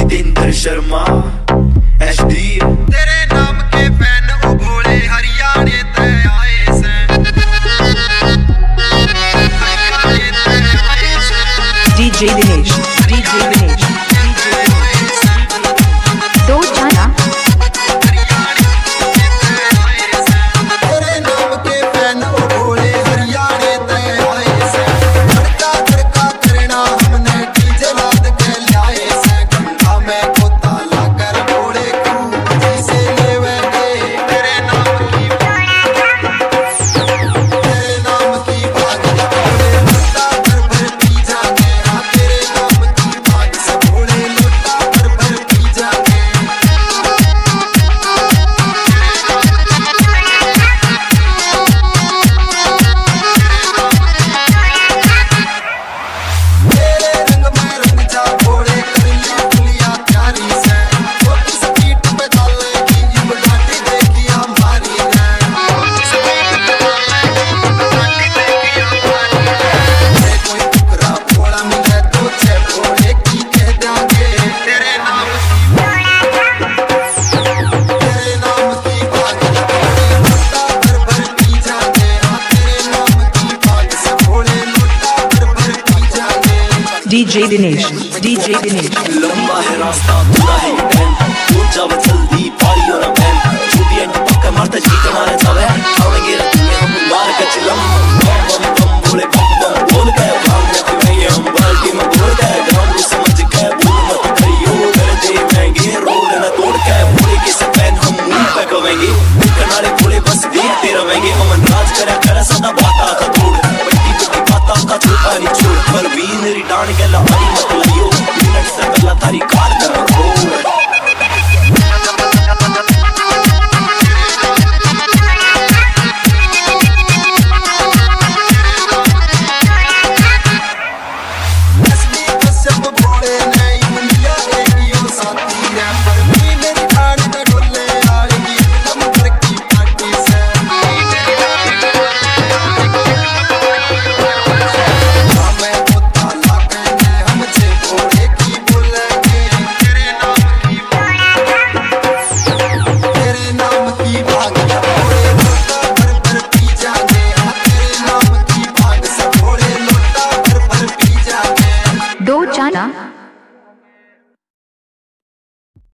Jitendra Sharma HD। तेरे नाम के फैन ओ भोले हरियाणे ते आए से, हरियाणे ते आए से। DJ Dinesh, DJ Dinesh, दो जाना। तेरे नाम के फैन ओ भोले हरियाणे ते आए से, धड़का धड़का करना हमने डीजे लाद के लाए से। गंगा में गोता लाकर भोले खूब जी से लेवेंगे, तेरे नाम की भाग भोले लोटा भर भर पी जाके। हाँ तेरे नाम की भाग से भोले लोटा भर भर पी जाके। तेरे रंग में रंग जा भोले कर ली दुनिया प्यारी से, छोटी स्पीड पे डालेगी ये बुगाटी देखी हमारी है, छोटी स्पीड पे डालेगी बुगाटी देखी हमारी है। कोई टुकड़ा भोला मिले तो छे भोले की कह देंगे, तेरे नाम की भाग भोले लोटा भर भर पी जाके। हाँ तेरे नाम की भाग से भोले लोटा भर भर पी जाके। DJ Dinesh, DJ Dinesh, लंबा है रास्ता पूरा है ये टाइम, दूर जाओ जल्दी पारी और बैन। छुट्टी एंड पक्का मारता जी कमाने जावे, आवेंगे रतुए हम मार के चिलम।